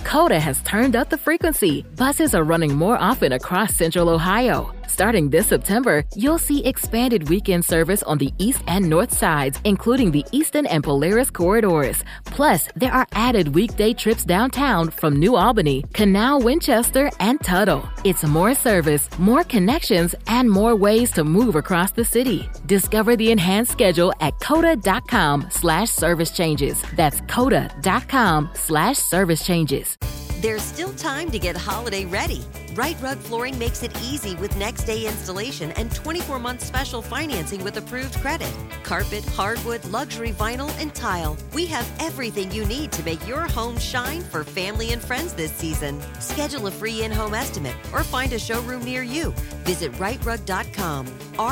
Coda has turned up the frequency. Buses are running more often across Central Ohio. Starting this September, you'll see expanded weekend service on the east and north sides, including the Eastern and Polaris corridors. Plus, there are added weekday trips downtown from New Albany, Canal, Winchester, and Tuttle. It's more service, more connections, and more ways to move across the city. Discover the enhanced schedule at coda.com/service changes. That's coda.com/service changes. There's still time to get holiday ready. Right Rug Flooring makes it easy with next-day installation and 24-month special financing with approved credit. Carpet, hardwood, luxury vinyl, and tile. We have everything you need to make your home shine for family and friends this season. Schedule a free in-home estimate or find a showroom near you. Visit rightrug.com,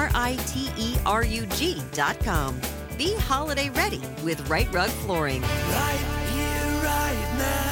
RITERUG.com. Be holiday ready with Right Rug Flooring. Right here, right now.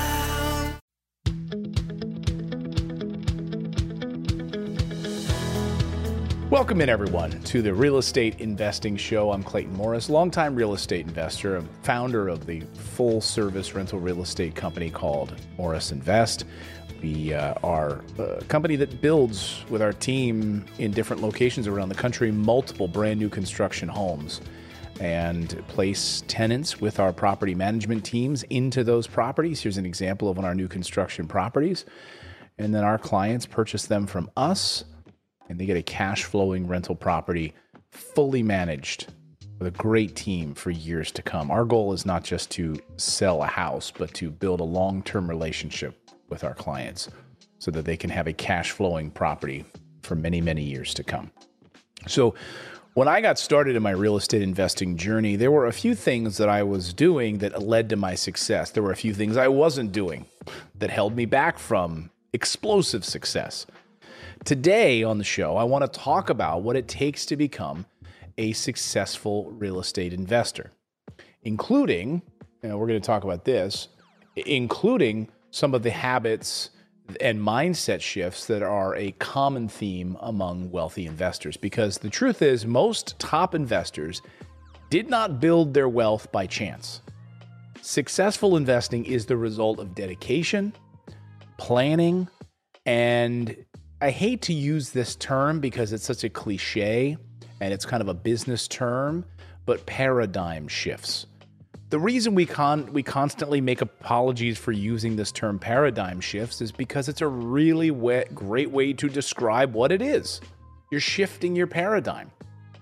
Welcome in, everyone, to the Real Estate Investing Show. I'm Clayton Morris, longtime real estate investor, and founder of the full-service rental real estate company called Morris Invest. We are a company that builds, with our team in different locations around the country, multiple brand new construction homes and place tenants with our property management teams into those properties. Here's an example of one of our new construction properties. And then our clients purchase them from us, and they get a cash flowing rental property, fully managed with a great team for years to come. Our goal is not just to sell a house, but to build a long-term relationship with our clients so that they can have a cash flowing property for many, many years to come. So when I got started in my real estate investing journey, there were a few things that I was doing that led to my success. There were a few things I wasn't doing that held me back from explosive success. Today on the show, I want to talk about what it takes to become a successful real estate investor, including, we're going to talk about this, including some of the habits and mindset shifts that are a common theme among wealthy investors. Because the truth is, most top investors did not build their wealth by chance. Successful investing is the result of dedication, planning, and I hate to use this term because it's such a cliche and it's kind of a business term, but paradigm shifts. The reason we constantly make apologies for using this term paradigm shifts is because it's a really great way to describe what it is. You're shifting your paradigm.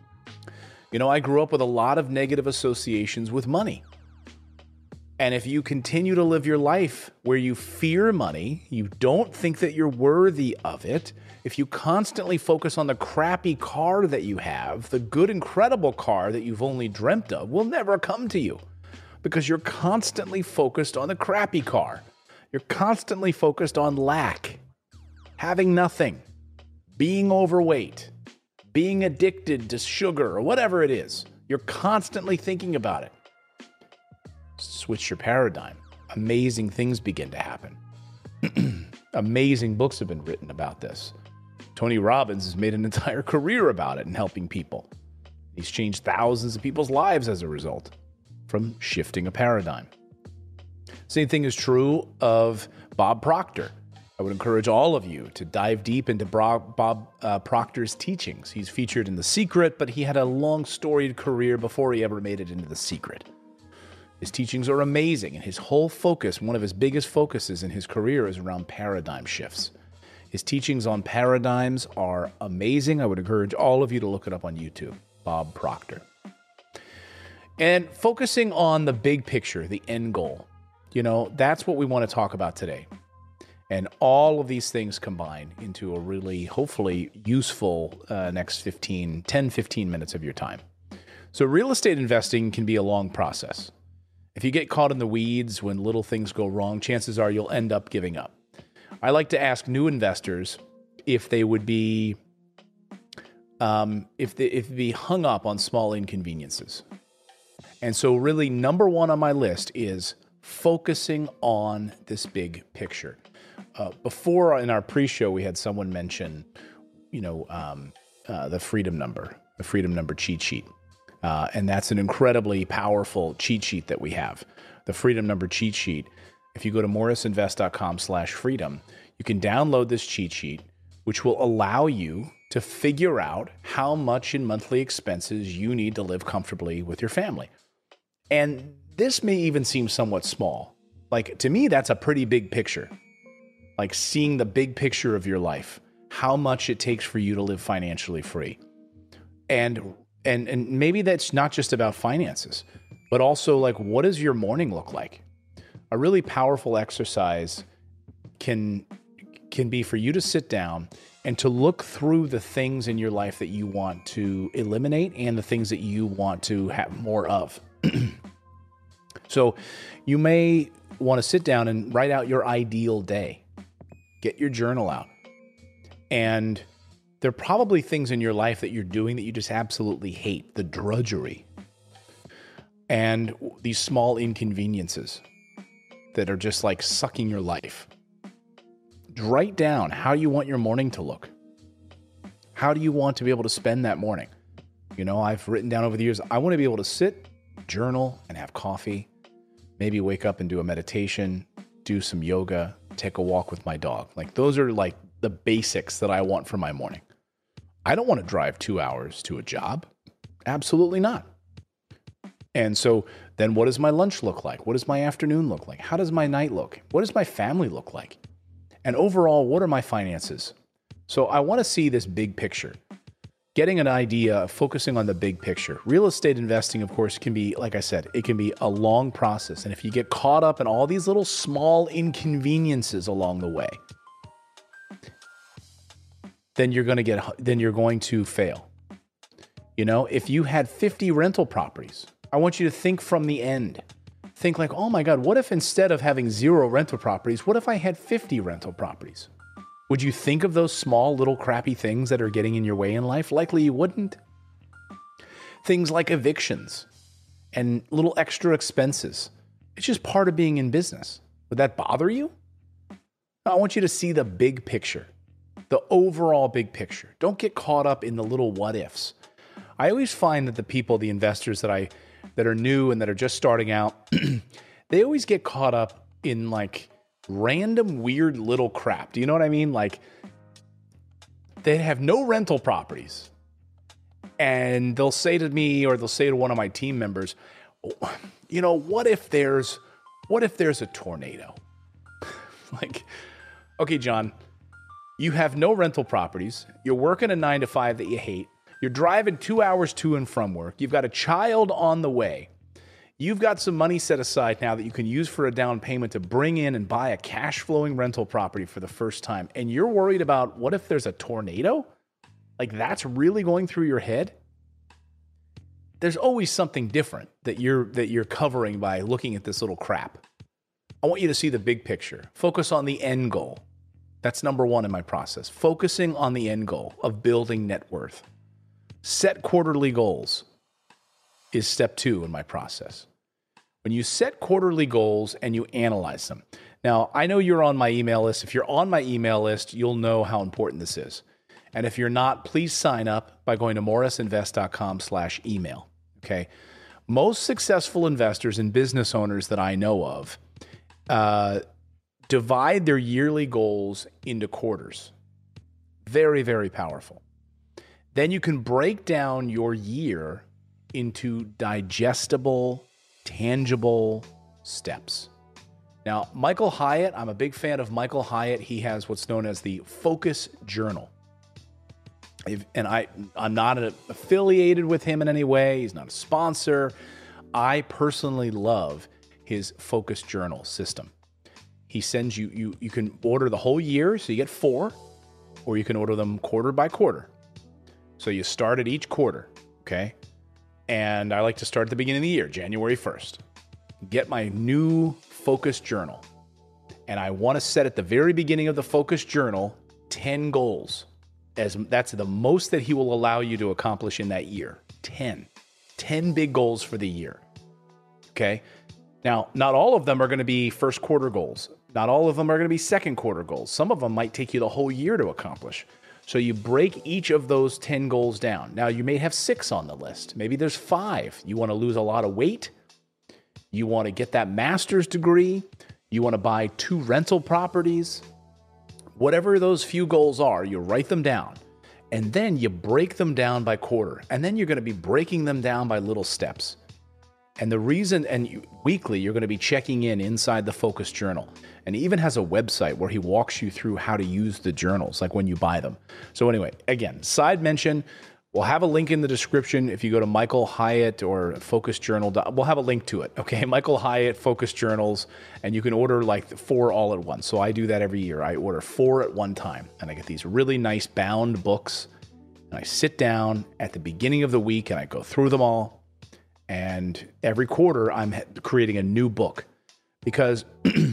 I grew up with a lot of negative associations with money. And if you continue to live your life where you fear money, you don't think that you're worthy of it, if you constantly focus on the crappy car that you have, the good, incredible car that you've only dreamt of will never come to you because you're constantly focused on the crappy car. You're constantly focused on lack, having nothing, being overweight, being addicted to sugar or whatever it is. You're constantly thinking about it. Switch your paradigm. Amazing things begin to happen. Amazing books have been written about this. Tony Robbins has made an entire career about it and helping people. He's changed thousands of people's lives as a result from shifting a paradigm. Same thing is true of Bob Proctor. I would encourage all of you to dive deep into Bob Proctor's teachings. He's featured in The Secret, but he had a long storied career before he ever made it into The Secret. His teachings are amazing, and his whole focus, one of his biggest focuses in his career, is around paradigm shifts. His teachings on paradigms are amazing. I would encourage all of you to look it up on YouTube, Bob Proctor. And focusing on the big picture, the end goal, that's what we want to talk about today. And all of these things combine into a really, hopefully, useful next 10, 15 minutes of your time. So real estate investing can be a long process. If you get caught in the weeds when little things go wrong, chances are you'll end up giving up. I like to ask new investors if they would be if they'd be hung up on small inconveniences. And so really number one on my list is focusing on this big picture. Before in our pre-show, we had someone mention, the Freedom Number cheat sheet. And that's an incredibly powerful cheat sheet that we have. The Freedom Number cheat sheet if you go to morrisinvest.com/freedom, you can download this cheat sheet, which will allow you to figure out how much in monthly expenses you need to live comfortably with your family. And this may even seem somewhat small. Like, to me, that's a pretty big picture. Like seeing the big picture of your life, how much it takes for you to live financially free. And maybe that's not just about finances, but also like, what does your morning look like? A really powerful exercise can be for you to sit down and to look through the things in your life that you want to eliminate and the things that you want to have more of. So you may want to sit down and write out your ideal day. Get your journal out. And there are probably things in your life that you're doing that you just absolutely hate, the drudgery, and these small inconveniences that are just like sucking your life. Write down how you want your morning to look. How do you want to be able to spend that morning? You know, I've written down over the years, I want to be able to sit, journal, and have coffee, maybe wake up and do a meditation, do some yoga, take a walk with my dog. Like, those are like the basics that I want for my morning. I don't want to drive 2 hours to a job. Absolutely not. And so then what does my lunch look like? What does my afternoon look like? How does my night look? What does my family look like? And overall, what are my finances? So I want to see this big picture. Getting an idea, focusing on the big picture. Real estate investing, of course, can be, like I said, it can be a long process. And if you get caught up in all these little small inconveniences along the way, then you're going to fail. You know, if you had 50 rental properties, I want you to think from the end. Think like, oh my God, what if instead of having 0 rental properties, what if I had 50 rental properties? Would you think of those small little crappy things that are getting in your way in life? Likely you wouldn't. Things like evictions and little extra expenses. It's just part of being in business. Would that bother you? No, I want you to see the big picture, the overall big picture. Don't get caught up in the little what ifs. I always find that the investors that are new and that are just starting out, they always get caught up in like random weird little crap. Do you know what I mean? Like, they have no rental properties and they'll say to me, or they'll say to one of my team members, you know, what if there's a tornado? Like, okay, John, you have no rental properties. You're working a 9-to-5 that you hate. You're driving 2 hours to and from work. You've got a child on the way. You've got some money set aside now that you can use for a down payment to bring in and buy a cash flowing rental property for the first time. And you're worried about what if there's a tornado? Like, that's really going through your head? There's always something different that you're covering by looking at this little crap. I want you to see the big picture. Focus on the end goal. That's number 1 in my process. Focusing on the end goal of building net worth. Set quarterly goals is step 2 in my process. When you set quarterly goals and you analyze them. Now, I know you're on my email list. If you're on my email list, you'll know how important this is. And if you're not, please sign up by going to morrisinvest.com/email. Okay. Most successful investors and business owners that I know of divide their yearly goals into quarters. Very, very powerful. Then you can break down your year into digestible, tangible steps. Now, Michael Hyatt, I'm a big fan of Michael Hyatt. He has what's known as the Focus Journal. And I'm not affiliated with him in any way. He's not a sponsor. I personally love his Focus Journal system. He sends you can order the whole year, so you get 4, or you can order them quarter by quarter. So you start at each quarter, okay? And I like to start at the beginning of the year, January 1st. Get my new Focus Journal. And I want to set at the very beginning of the Focus Journal 10 goals. That's the most that he will allow you to accomplish in that year. 10 big goals for the year. Okay? Now, not all of them are going to be first quarter goals. Not all of them are going to be second quarter goals. Some of them might take you the whole year to accomplish. So you break each of those 10 goals down. Now, you may have 6 on the list. Maybe there's 5. You want to lose a lot of weight. You want to get that master's degree. You want to buy 2 rental properties. Whatever those few goals are, you write them down. And then you break them down by quarter. And then you're going to be breaking them down by little steps. And the reason, weekly, you're going to be checking in inside the Focus Journal. And he even has a website where he walks you through how to use the journals, like when you buy them. So anyway, again, side mention, we'll have a link in the description. If you go to Michael Hyatt or Focus Journal, we'll have a link to it. Okay, Michael Hyatt Focus Journals, and you can order like 4 all at once. So I do that every year. I order 4 at one time, and I get these really nice bound books. And I sit down at the beginning of the week and I go through them all. And every quarter, I'm creating a new book because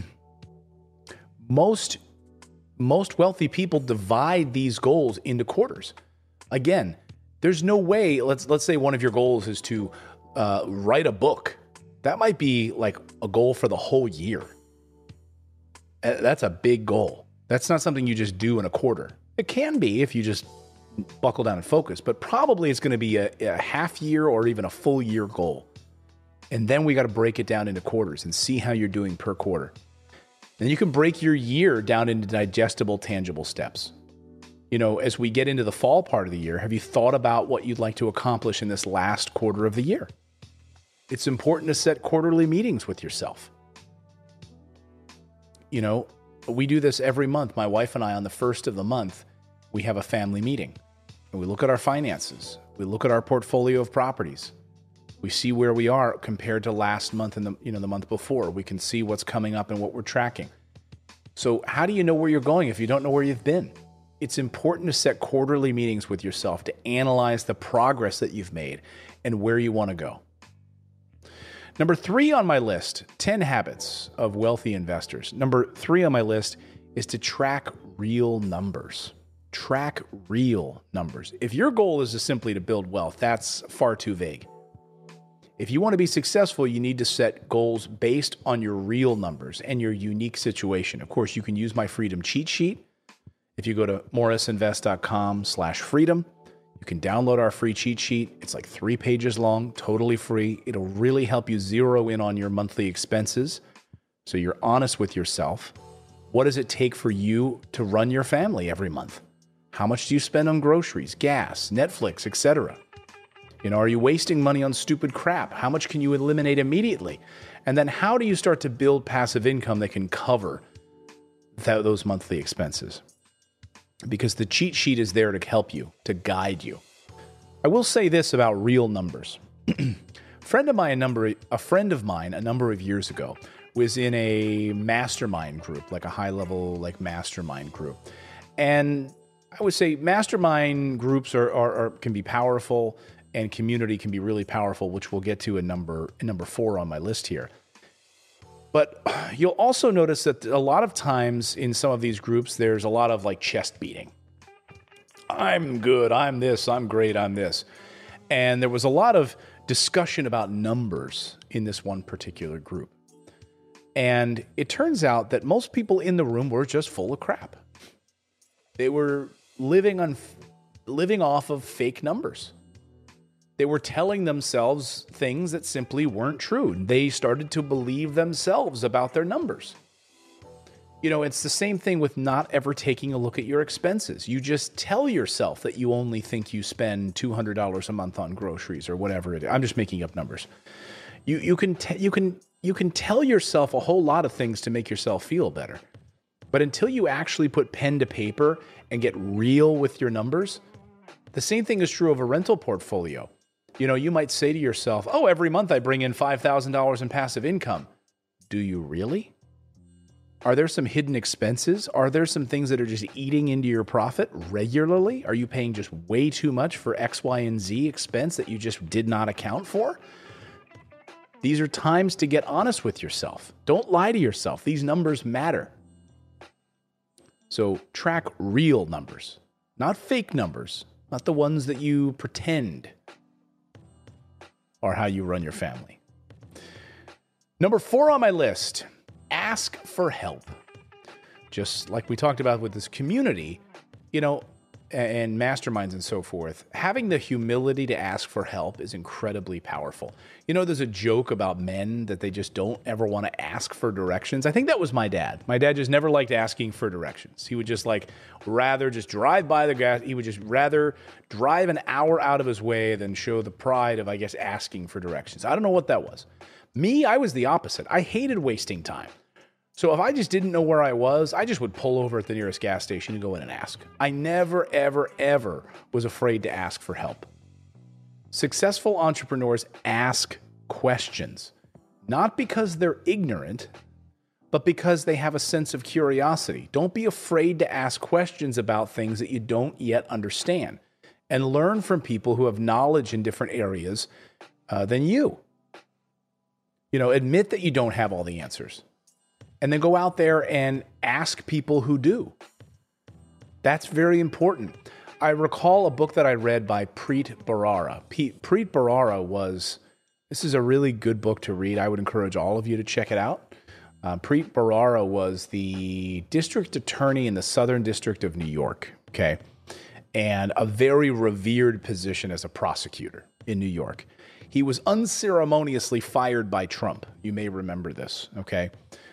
most wealthy people divide these goals into quarters. Again, there's no way, let's say one of your goals is to write a book. That might be like a goal for the whole year. That's a big goal. That's not something you just do in a quarter. It can be if you just buckle down and focus, but probably it's going to be a half year or even a full year goal. And then we got to break it down into quarters and see how you're doing per quarter. Then you can break your year down into digestible, tangible steps. You know, as we get into the fall part of the year, have you thought about what you'd like to accomplish in this last quarter of the year? It's important to set quarterly meetings with yourself. You know, we do this every month. My wife and I, on the first of the month, we have a family meeting. And we look at our finances. We look at our portfolio of properties. We see where we are compared to last month and the month before. We can see what's coming up and what we're tracking. So how do you know where you're going if you don't know where you've been? It's important to set quarterly meetings with yourself to analyze the progress that you've made and where you want to go. Number 3 on my list, 10 habits of wealthy investors. Number 3 on my list is to track real numbers. Track real numbers. If your goal is simply to build wealth, that's far too vague. If you want to be successful, you need to set goals based on your real numbers and your unique situation. Of course, you can use my Freedom Cheat Sheet. If you go to morrisinvest.com/freedom, you can download our free cheat sheet. It's like 3 pages long, totally free. It'll really help you zero in on your monthly expenses so you're honest with yourself. What does it take for you to run your family every month? How much do you spend on groceries, gas, Netflix, etc.? You know, are you wasting money on stupid crap? How much can you eliminate immediately? And then how do you start to build passive income that can cover those monthly expenses? Because the cheat sheet is there to help you, to guide you. I will say this about real numbers. A friend of mine a number of years ago was in a mastermind group, like a high-level mastermind group. And I would say mastermind groups can be powerful, and community can be really powerful, which we'll get to in number 4 on my list here. But you'll also notice that a lot of times in some of these groups, there's a lot of chest beating. I'm good, I'm this, I'm great, I'm this. And there was a lot of discussion about numbers in this one particular group. And it turns out that most people in the room were just full of crap. They were living off of fake numbers. They were telling themselves things that simply weren't true. They started to believe themselves about their numbers. You know, it's the same thing with not ever taking a look at your expenses. You just tell yourself that you only think you spend $200 a month on groceries or whatever it is. I'm just making up numbers. You can tell yourself a whole lot of things to make yourself feel better. But until you actually put pen to paper and get real with your numbers, the same thing is true of a rental portfolio. You know, you might say to yourself, oh, every month I bring in $5,000 in passive income. Do you really? Are there some hidden expenses? Are there some things that are just eating into your profit regularly? Are you paying just way too much for X, Y, and Z expense that you just did not account for? These are times to get honest with yourself. Don't lie to yourself. These numbers matter. So track real numbers, not fake numbers, not the ones that you pretend are how you run your family. Number 4 on my list, ask for help. Just like we talked about with this community, you know, and masterminds and so forth, having the humility to ask for help is incredibly powerful. You know, there's a joke about men that they just don't ever want to ask for directions. I think that was my dad. My dad just never liked asking for directions. He would just rather just drive by the gas. He would just rather drive an hour out of his way than show the pride of, I guess, asking for directions. I don't know what that was. Me, I was the opposite. I hated wasting time. So if I just didn't know where I was, I just would pull over at the nearest gas station and go in and ask. I never, ever, ever was afraid to ask for help. Successful entrepreneurs ask questions, not because they're ignorant, but because they have a sense of curiosity. Don't be afraid to ask questions about things that you don't yet understand, and learn from people who have knowledge in different areas than you. You know, admit that you don't have all the answers. And then go out there and ask people who do. That's very important. I recall a book that I read by Preet Bharara. Preet Bharara this is a really good book to read. I would encourage all of you to check it out. Preet Bharara was the district attorney in the Southern District of New York, okay? And a very revered position as a prosecutor in New York. He was unceremoniously fired by Trump. You may remember this, okay?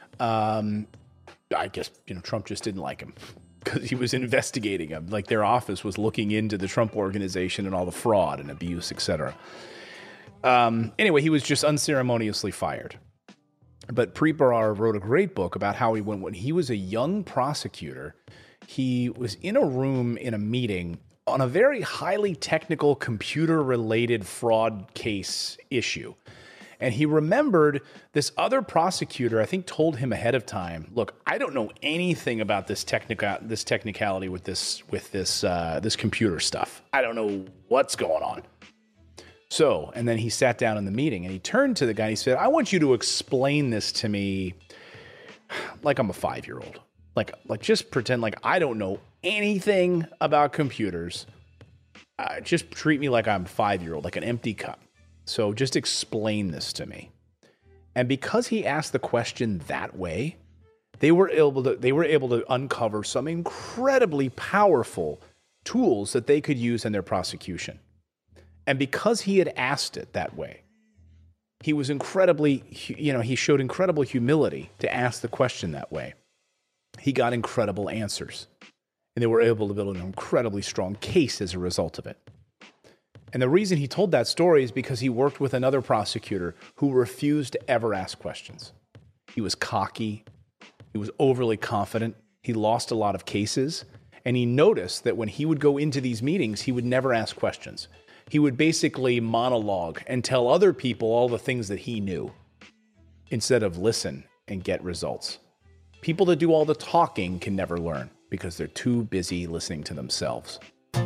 I guess, Trump just didn't like him because he was investigating him. Like, their office was looking into the Trump organization and all the fraud and abuse, etc. Anyway, he was just unceremoniously fired. But Preet Bharara wrote a great book about how when he was a young prosecutor, he was in a room in a meeting on a very highly technical computer-related fraud case issue. And he remembered this other prosecutor, I think, told him ahead of time, look, I don't know anything about this technicality with this computer stuff. I don't know what's going on. So, and then he sat down in the meeting and he turned to the guy and he said, I want you to explain this to me like I'm a 5-year-old. Like just pretend like I don't know anything about computers. Just treat me like I'm a 5-year-old, like an empty cup. So just explain this to me. And because he asked the question that way, they were able to uncover some incredibly powerful tools that they could use in their prosecution. And because he had asked it that way, he was he showed incredible humility to ask the question that way. He got incredible answers. And they were able to build an incredibly strong case as a result of it. And the reason he told that story is because he worked with another prosecutor who refused to ever ask questions. He was cocky. He was overly confident. He lost a lot of cases. And he noticed that when he would go into these meetings, he would never ask questions. He would basically monologue and tell other people all the things that he knew instead of listen and get results. People that do all the talking can never learn because they're too busy listening to themselves.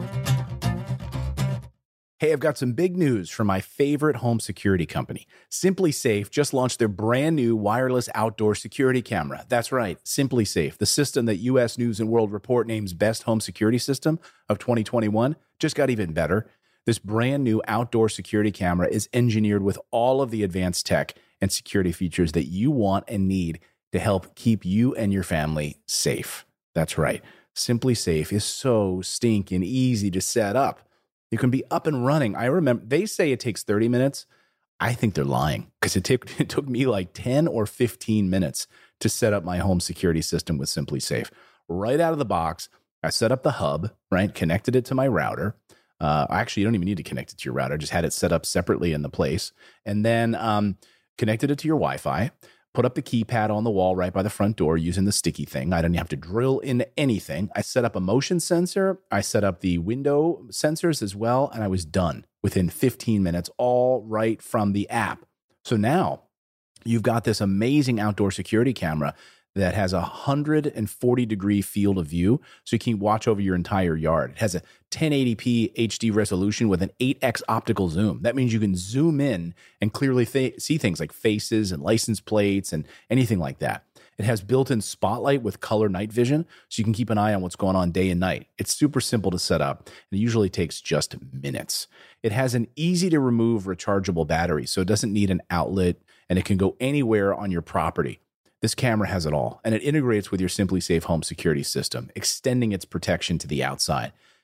Hey, I've got some big news from my favorite home security company. SimpliSafe just launched their brand new wireless outdoor security camera. That's right, SimpliSafe, the system that U.S. News & World Report names Best Home Security System of 2021, just got even better. This brand new outdoor security camera is engineered with all of the advanced tech and security features that you want and need to help keep you and your family safe. That's right, SimpliSafe is so stinking easy to set up. You can be up and running. I remember they say it takes 30 minutes. I think they're lying because it took me like 10 or 15 minutes to set up my home security system with SimpliSafe. Right out of the box, I set up the hub, right? Connected it to my router. Actually, you don't even need to connect it to your router. Just had it set up separately in the place. And then connected it to your Wi-Fi. Put up the keypad on the wall right by the front door using the sticky thing. I didn't have to drill into anything. I set up a motion sensor. I set up the window sensors as well, and I was done within 15 minutes, all right from the app. So now you've got this amazing outdoor security camera that has a 140-degree field of view, so you can watch over your entire yard. It has a 1080p HD resolution with an 8x optical zoom. That means you can zoom in and clearly see things like faces and license plates and anything like that. It has built-in spotlight with color night vision, so you can keep an eye on what's going on day and night. It's super simple to set up, and it usually takes just minutes. It has an easy-to-remove rechargeable battery, so it doesn't need an outlet, and it can go anywhere on your property. This camera has it all, and it integrates with your SimpliSafe home security system, extending its protection to the outside.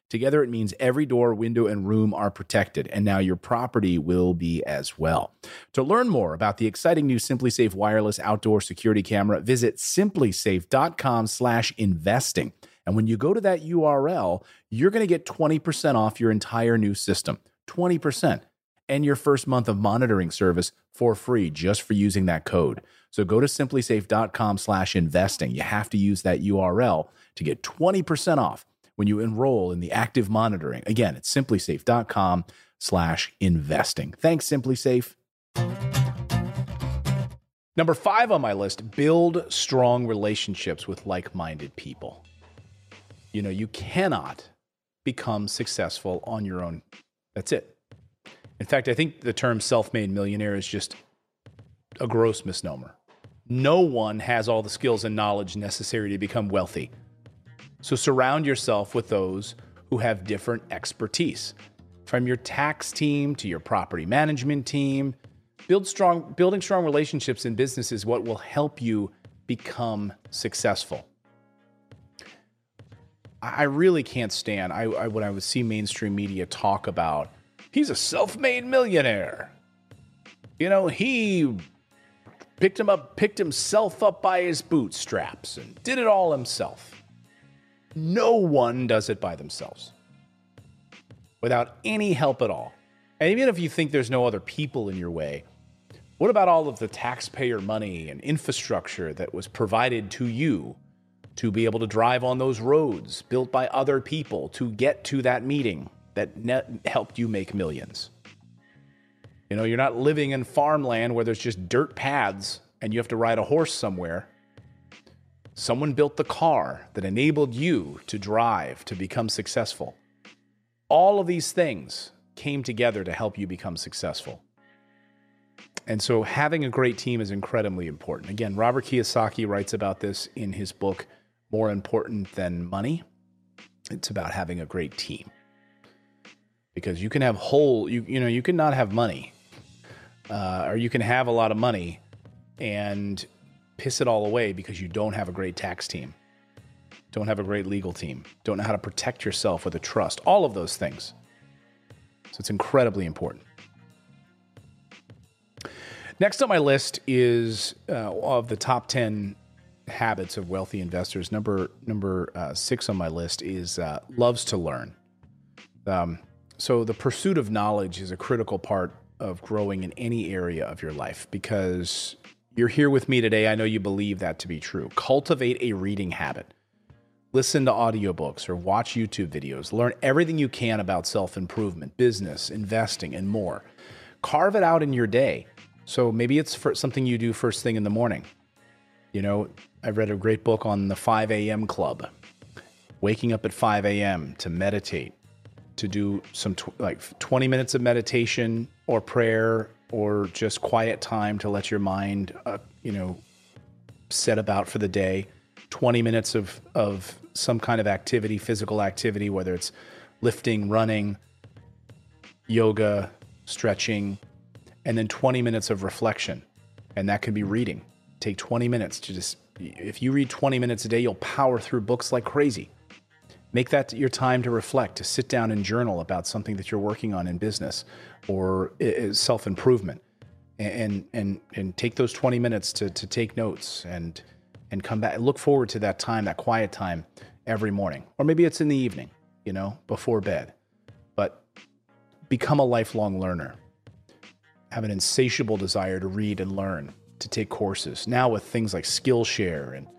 Together, it means every door, window, and room are protected, and now your property will be as well. To learn more about the exciting new SimpliSafe wireless outdoor security camera, visit simplisafe.com/investing. And when you go to that URL, you're going to get 20% off your entire new system. 20%. And your first month of monitoring service for free just for using that code. So go to simplisafe.com/investing. You have to use that URL to get 20% off when you enroll in the active monitoring. Again, it's simplisafe.com/investing. Thanks, SimpliSafe. Number 5 on my list, build strong relationships with like-minded people. You know, you cannot become successful on your own. That's it. In fact, I think the term self-made millionaire is just a gross misnomer. No one has all the skills and knowledge necessary to become wealthy. So surround yourself with those who have different expertise. From your tax team to your property management team, building strong relationships in business is what will help you become successful. I really can't stand when I would see mainstream media talk about, he's a self-made millionaire. You know, he picked himself up by his bootstraps and did it all himself. No one does it by themselves without any help at all. And even if you think there's no other people in your way, what about all of the taxpayer money and infrastructure that was provided to you to be able to drive on those roads built by other people to get to that meeting that helped you make millions? You know, you're not living in farmland where there's just dirt paths and you have to ride a horse somewhere. Someone built the car that enabled you to drive to become successful. All of these things came together to help you become successful. And so having a great team is incredibly important. Again, Robert Kiyosaki writes about this in his book, More Important Than Money. It's about having a great team. Because you can have you can not have money, or you can have a lot of money and piss it all away because you don't have a great tax team, don't have a great legal team, don't know how to protect yourself with a trust, all of those things. So it's incredibly important. Next on my list is of the top 10 habits of wealthy investors. Number 6 on my list is loves to learn. So the pursuit of knowledge is a critical part of growing in any area of your life. Because you're here with me today, I know you believe that to be true. Cultivate a reading habit. Listen to audiobooks or watch YouTube videos. Learn everything you can about self-improvement, business, investing, and more. Carve it out in your day. So maybe it's for something you do first thing in the morning. You know, I read a great book on the 5 a.m. club. Waking up at 5 a.m. to meditate, to do some 20 minutes of meditation or prayer or just quiet time to let your mind, set about for the day. 20 minutes of some kind of activity, physical activity, whether it's lifting, running, yoga, stretching, and then 20 minutes of reflection. And that could be reading. Take 20 minutes to if you read 20 minutes a day, you'll power through books like crazy. Make that your time to reflect, to sit down and journal about something that you're working on in business or self-improvement, and take those 20 minutes to take notes and come back. Look forward to that time, that quiet time every morning, or maybe it's in the evening, before bed. But become a lifelong learner. Have an insatiable desire to read and learn, to take courses. Now with things like Skillshare and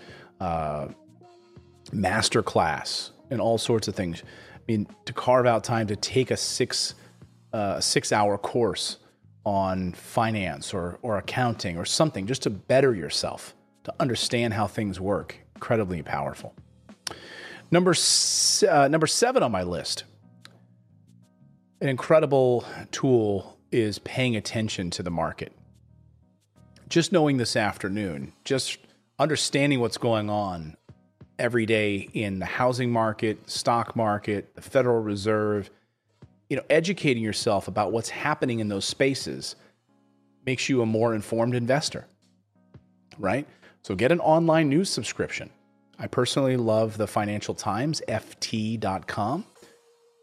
Masterclass and all sorts of things. I mean, to carve out time to take a 6-hour course on finance or accounting or something, just to better yourself, to understand how things work. Incredibly powerful. Number 7 on my list. An incredible tool is paying attention to the market. Just knowing this afternoon, just understanding what's going on every day in the housing market, stock market, the Federal Reserve, educating yourself about what's happening in those spaces makes you a more informed investor, right? So get an online news subscription. I personally love the Financial Times, FT.com.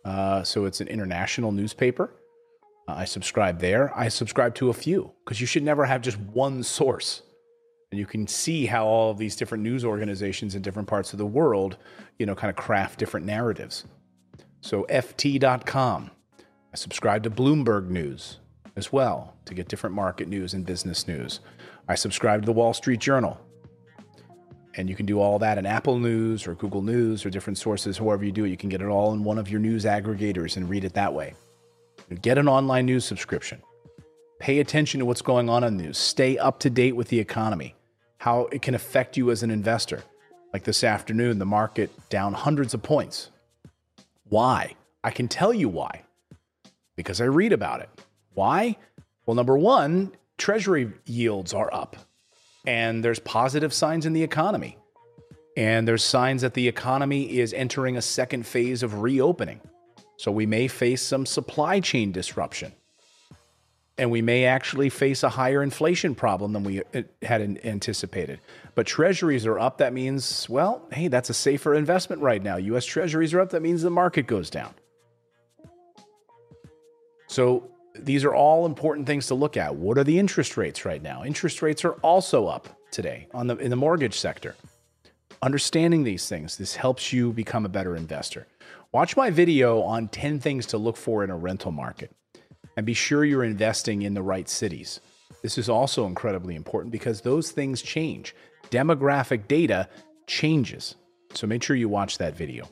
So it's an international newspaper. I subscribe there. I subscribe to a few because you should never have just one source. And you can see how all of these different news organizations in different parts of the world, kind of craft different narratives. So FT.com. I subscribe to Bloomberg News as well to get different market news and business news. I subscribe to the Wall Street Journal. And you can do all that in Apple News or Google News or different sources. However you do it, you can get it all in one of your news aggregators and read it that way. Get an online news subscription. Pay attention to what's going on in the news. Stay up to date with the economy, how it can affect you as an investor. Like this afternoon, the market down hundreds of points. Why? I can tell you why. Because I read about it. Why? Well, number one, Treasury yields are up. And there's positive signs in the economy. And there's signs that the economy is entering a second phase of reopening. So we may face some supply chain disruption. And we may actually face a higher inflation problem than we had anticipated. But treasuries are up. That means, well, hey, that's a safer investment right now. U.S. treasuries are up. That means the market goes down. So these are all important things to look at. What are the interest rates right now? Interest rates are also up today in the mortgage sector. Understanding these things, this helps you become a better investor. Watch my video on 10 things to look for in a rental market and be sure you're investing in the right cities. This is also incredibly important because those things change. Demographic data changes. So make sure you watch that video.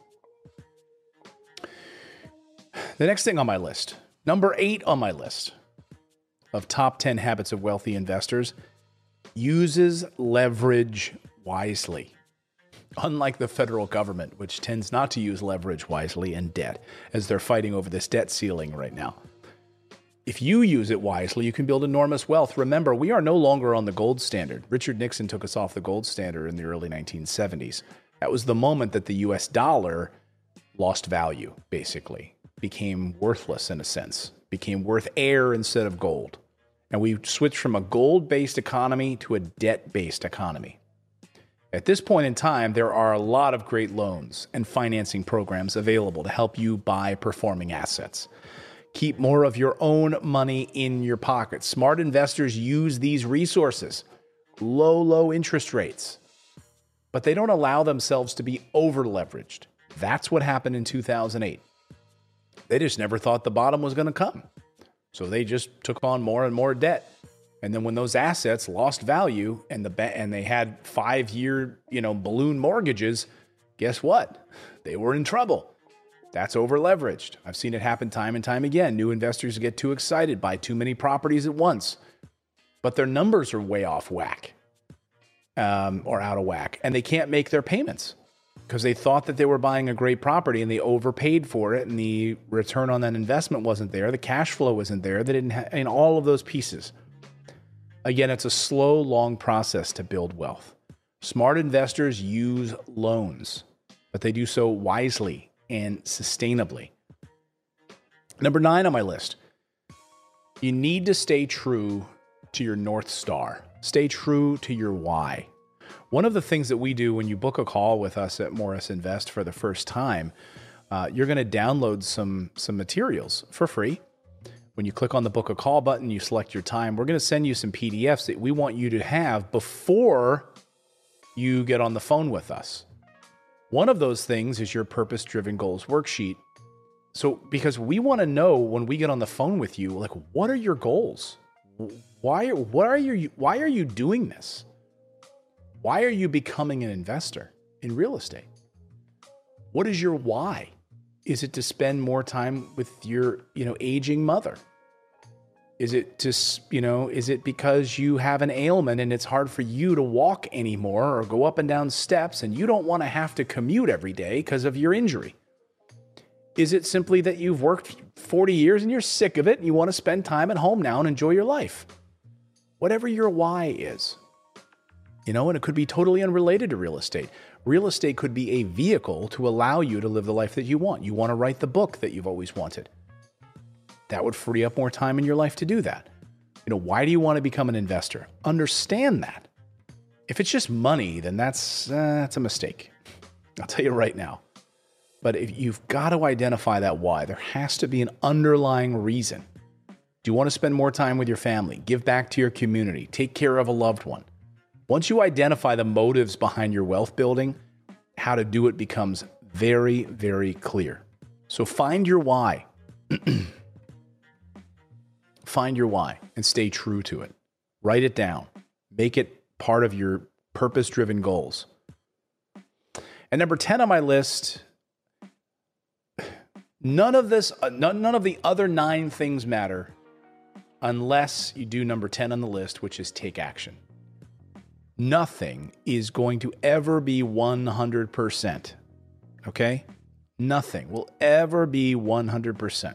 The next thing on my list, number 8 on my list of top 10 habits of wealthy investors, uses leverage wisely. Unlike the federal government, which tends not to use leverage wisely and debt, as they're fighting over this debt ceiling right now. If you use it wisely, you can build enormous wealth. Remember, we are no longer on the gold standard. Richard Nixon took us off the gold standard in the early 1970s. That was the moment that the US dollar lost value, basically. Became worthless in a sense. Became worth air instead of gold. And we switched from a gold-based economy to a debt-based economy. At this point in time, there are a lot of great loans and financing programs available to help you buy performing assets. Keep more of your own money in your pocket. Smart investors use these resources. Low interest rates. But they don't allow themselves to be over-leveraged. That's what happened in 2008. They just never thought the bottom was going to come. So they just took on more and more debt. And then when those assets lost value and they had 5-year, balloon mortgages, guess what? They were in trouble. That's over-leveraged. I've seen it happen time and time again. New investors get too excited, buy too many properties at once. But their numbers are way off whack or out of whack. And they can't make their payments because they thought that they were buying a great property and they overpaid for it and the return on that investment wasn't there. The cash flow wasn't there. They didn't have all of those pieces. Again, it's a slow, long process to build wealth. Smart investors use loans, but they do so wisely and sustainably. Number 9 on my list, you need to stay true to your North Star. Stay true to your why. One of the things that we do when you book a call with us at Morris Invest for the first time, you're going to download some materials for free. When you click on the book a call button, you select your time. We're going to send you some PDFs that we want you to have before you get on the phone with us. One of those things is your purpose-driven goals worksheet. So because we want to know when we get on the phone with you, like, what are your goals? Why are you doing this? Why are you becoming an investor in real estate? What is your why? Is it to spend more time with your, aging mother? Is it is it because you have an ailment and it's hard for you to walk anymore or go up and down steps and you don't want to have to commute every day because of your injury? Is it simply that you've worked 40 years and you're sick of it and you want to spend time at home now and enjoy your life? Whatever your why is. And it could be totally unrelated to real estate. Real estate could be a vehicle to allow you to live the life that you want. You want to write the book that you've always wanted. That would free up more time in your life to do that. Why do you want to become an investor? Understand that. If it's just money, then that's a mistake. I'll tell you right now. But if you've got to identify that why, there has to be an underlying reason. Do you want to spend more time with your family, give back to your community, take care of a loved one? Once you identify the motives behind your wealth building, how to do it becomes very, very clear. So find your why. Find your why and stay true to it. Write it down. Make it part of your purpose-driven goals. And number 10 on my list, none of the other 9 things matter unless you do number 10 on the list, which is take action. Nothing is going to ever be 100%. Okay? Nothing will ever be 100%.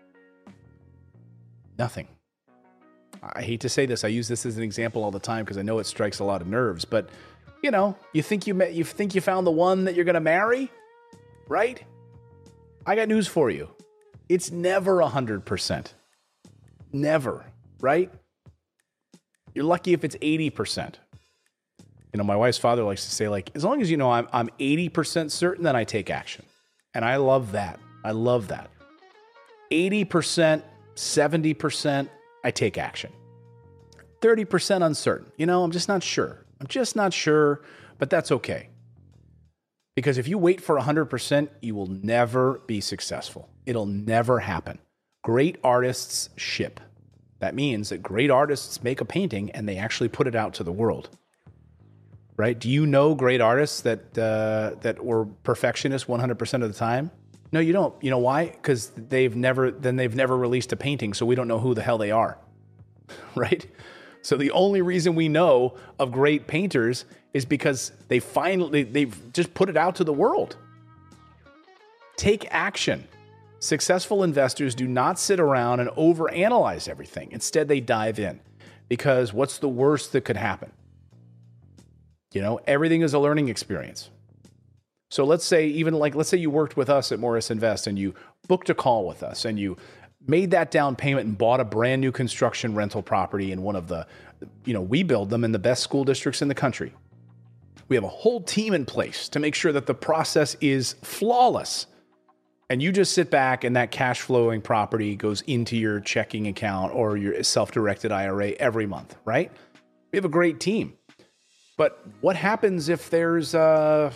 Nothing. I hate to say this. I use this as an example all the time because I know it strikes a lot of nerves. But, you think you found the one that you're going to marry, right? I got news for you. It's never 100%. Never, right? You're lucky if it's 80%. My wife's father likes to say, as long as I'm 80% certain, then I take action. And I love that. I love that. 80%, 70%, I take action. 30% uncertain. I'm just not sure. But that's okay. Because if you wait for 100%, you will never be successful. It'll never happen. Great artists ship. That means that great artists make a painting and they actually put it out to the world. Right? Do you know great artists that were perfectionists 100% of the time? No, you don't. You know why? Because they've never released a painting, so we don't know who the hell they are. Right? So the only reason we know of great painters is because they've just put it out to the world. Take action. Successful investors do not sit around and overanalyze everything. Instead, they dive in. Because what's the worst that could happen? Everything is a learning experience. So let's say you worked with us at Morris Invest and you booked a call with us and you made that down payment and bought a brand new construction rental property in one of the, we build them in the best school districts in the country. We have a whole team in place to make sure that the process is flawless. And you just sit back and that cash flowing property goes into your checking account or your self-directed IRA every month, right? We have a great team. But what happens if there's, a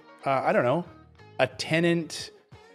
tenant,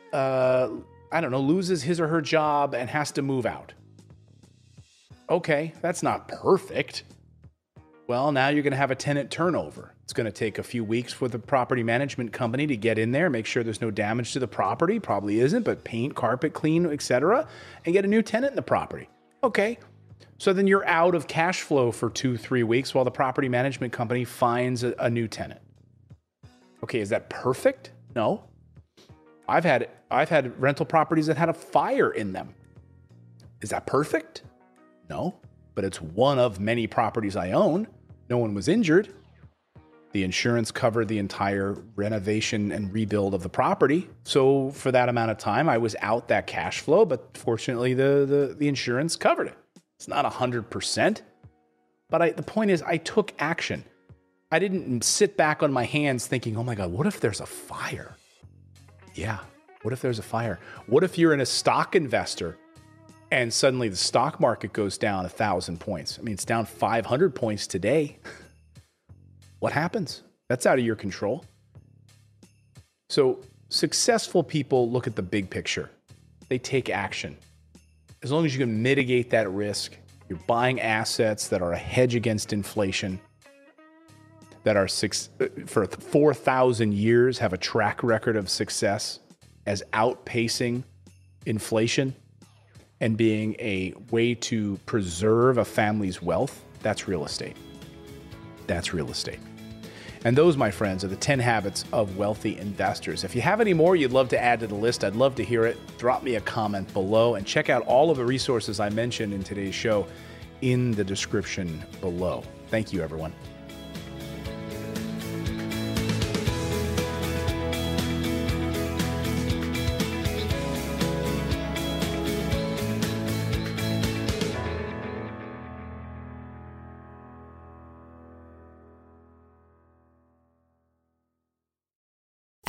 loses his or her job and has to move out? Okay, that's not perfect. Well, now you're going to have a tenant turnover. It's going to take a few weeks for the property management company to get in there, make sure there's no damage to the property. Probably isn't, but paint, carpet, clean, etc., and get a new tenant in the property. Okay. So then you're out of cash flow for 2-3 weeks while the property management company finds a new tenant. Okay, is that perfect? No. I've had rental properties that had a fire in them. Is that perfect? No, but it's one of many properties I own. No one was injured. The insurance covered the entire renovation and rebuild of the property. So for that amount of time, I was out that cash flow, but fortunately the insurance covered it. It's not 100%, but the point is I took action. I didn't sit back on my hands thinking, oh my God, what if there's a fire? Yeah, what if there's a fire? What if you're in a stock investor and suddenly the stock market goes down 1,000 points? I mean, it's down 500 points today. What happens? That's out of your control. So successful people look at the big picture. They take action. As long as you can mitigate that risk, you're buying assets that are a hedge against inflation, that are for 4,000 years have a track record of success as outpacing inflation and being a way to preserve a family's wealth. That's real estate. That's real estate. And those, my friends, are the 10 habits of wealthy investors. If you have any more you'd love to add to the list, I'd love to hear it. Drop me a comment below and check out all of the resources I mentioned in today's show in the description below. Thank you, everyone.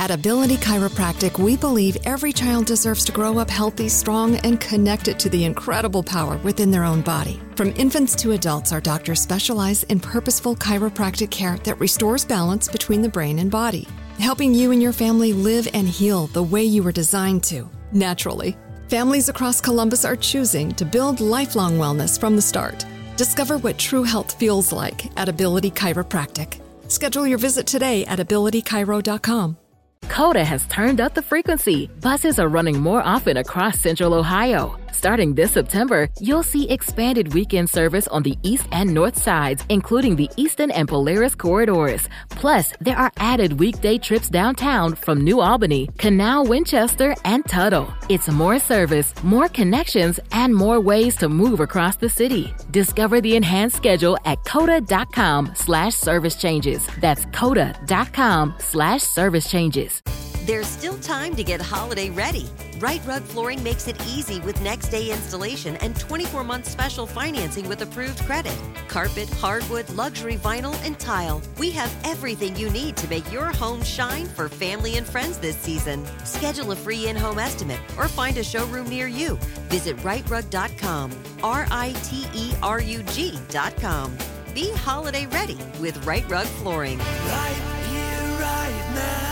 At Ability Chiropractic, we believe every child deserves to grow up healthy, strong, and connected to the incredible power within their own body. From infants to adults, our doctors specialize in purposeful chiropractic care that restores balance between the brain and body, helping you and your family live and heal the way you were designed to, naturally. Families across Columbus are choosing to build lifelong wellness from the start. Discover what true health feels like at Ability Chiropractic. Schedule your visit today at abilitychiro.com. Coda has turned up the frequency. Buses are running more often across Central Ohio. Starting this September, you'll see expanded weekend service on the east and north sides, including the Eastern and Polaris corridors. Plus, there are added weekday trips downtown from New Albany, Canal, Winchester, and Tuttle. It's more service, more connections, and more ways to move across the city. Discover the enhanced schedule at coda.com/service changes. That's coda.com/service changes. There's still time to get holiday ready. Right Rug Flooring makes it easy with next day installation and 24-month special financing with approved credit. Carpet, hardwood, luxury vinyl, and tile. We have everything you need to make your home shine for family and friends this season. Schedule a free in-home estimate or find a showroom near you. Visit rightrug.com, RITERUG.com. Be holiday ready with Right Rug Flooring. Right here, right now.